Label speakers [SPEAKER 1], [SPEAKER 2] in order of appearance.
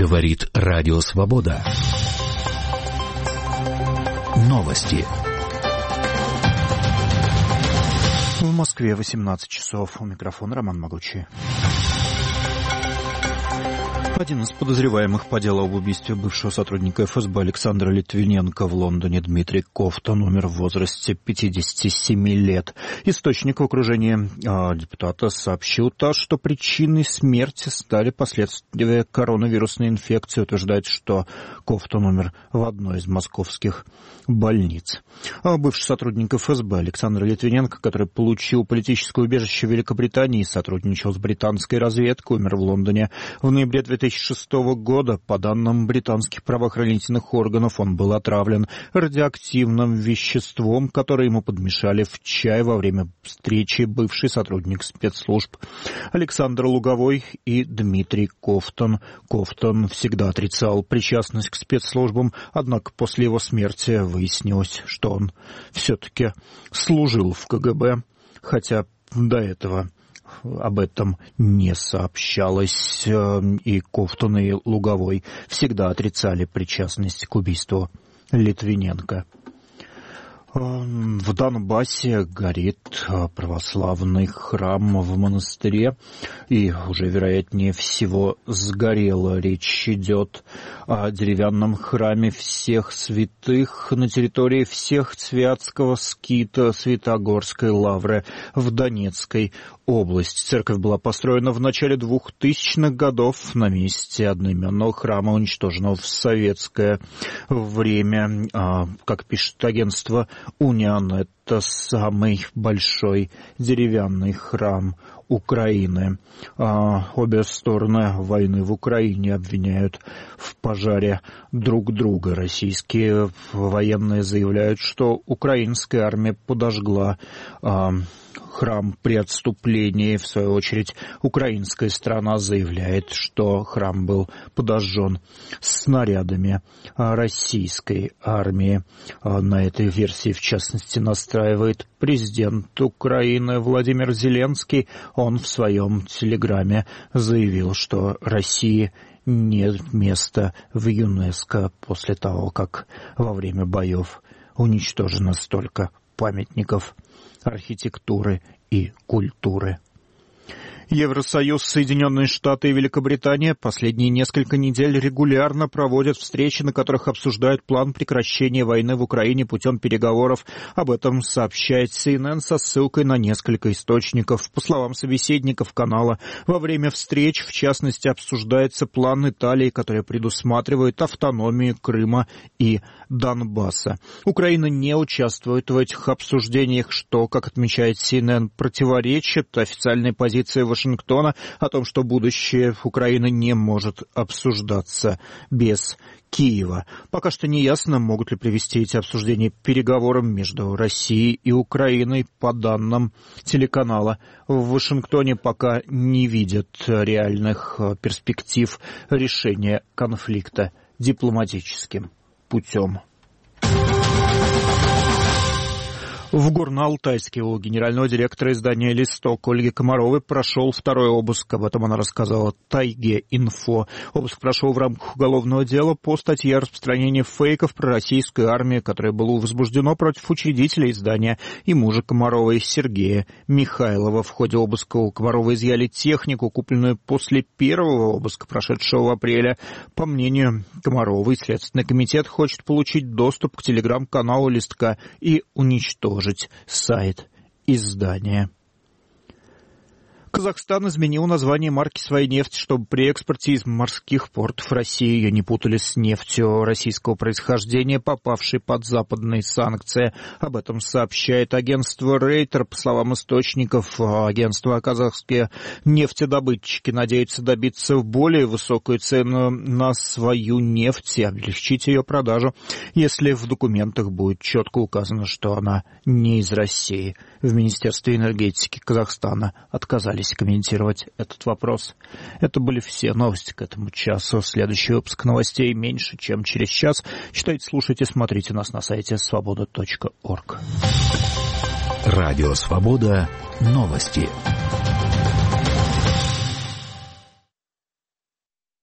[SPEAKER 1] Говорит Радио Свобода. Новости.
[SPEAKER 2] В Москве 18 часов. У микрофона Роман Могучий. Один из подозреваемых по делу об убийстве бывшего сотрудника ФСБ Александра Литвиненко в Лондоне Дмитрий Ковтун умер в возрасте 57 лет. Источник в окружении депутата сообщил ТАСС, что причиной смерти стали последствия коронавирусной инфекции. Утверждает, что Ковтун умер в одной из московских больниц. Бывший сотрудник ФСБ Александр Литвиненко, который получил политическое убежище в Великобритании и сотрудничал с британской разведкой, умер в Лондоне в ноябре 2006 года. По данным британских правоохранительных органов, он был отравлен радиоактивным веществом, которое ему подмешали в чай во время встречи бывший сотрудник спецслужб Александр Луговой и Дмитрий Ковтун. Ковтун всегда отрицал причастность к спецслужбам, однако после его смерти выяснилось, что он все-таки служил в КГБ, хотя до этого об этом не сообщалось, и Ковтун, и Луговой всегда отрицали причастность к убийству Литвиненко. В Донбассе горит православный храм в монастыре, и уже, вероятнее всего, сгорело. Речь идет о деревянном храме всех святых на территории Всехцвятского скита Святогорской лавры в Донецкой области. Церковь была построена в начале 2000-х годов на месте одноименного храма, уничтоженного в советское время. Как пишет агентство «Униан», это самый большой деревянный храм Украины. Обе стороны войны в Украине обвиняют в пожаре друг друга. Российские военные заявляют, что украинская армия подожгла храм при отступлении. В свою очередь, украинская сторона заявляет, что храм был подожжен снарядами российской армии. На этой версии, в частности, настраивает президент Украины Владимир Зеленский. Он в своем телеграме заявил, что России нет места в ЮНЕСКО после того, как во время боев уничтожено столько памятников архитектуры и культуры. Евросоюз, Соединенные Штаты и Великобритания последние несколько недель регулярно проводят встречи, на которых обсуждают план прекращения войны в Украине путем переговоров. Об этом сообщает CNN со ссылкой на несколько источников. По словам собеседников канала, во время встреч, в частности, обсуждается план Италии, который предусматривает автономию Крыма и Донбасса. Украина не участвует в этих обсуждениях, что, как отмечает CNN, противоречит официальной позиции Вашингтона о том, что будущее Украины не может обсуждаться без Киева. Пока что не ясно, могут ли привести эти обсуждения к переговорам между Россией и Украиной. По данным телеканала, в Вашингтоне пока не видят реальных перспектив решения конфликта дипломатическим путем. В Горно-Алтайске у генерального директора издания «Листок» Ольги Комаровой прошел второй обыск. Об этом она рассказала Тайге-Инфо. Обыск прошел в рамках уголовного дела по статье о распространении фейков про российскую армию, которое было возбуждено против учредителя издания и мужа Комаровой Сергея Михайлова. В ходе обыска у Комаровой изъяли технику, купленную после первого обыска, прошедшего в апреле. По мнению Комаровой, Следственный комитет хочет получить доступ к телеграм-каналу «Листка» и уничтожить сайт издания. Казахстан изменил название марки своей нефти, чтобы при экспорте из морских портов России ее не путали с нефтью российского происхождения, попавшей под западные санкции. Об этом сообщает агентство Рейтер. По словам источников агентства, казахские нефтедобытчики надеются добиться более высокую цену на свою нефть и облегчить ее продажу, если в документах будет четко указано, что она не из России. В Министерстве энергетики Казахстана отказались комментировать этот вопрос. Это были все новости к этому часу. Следующий выпуск новостей меньше, чем через час. Читайте, слушайте, смотрите нас на сайте свобода.орг.
[SPEAKER 1] Радио Свобода. Новости.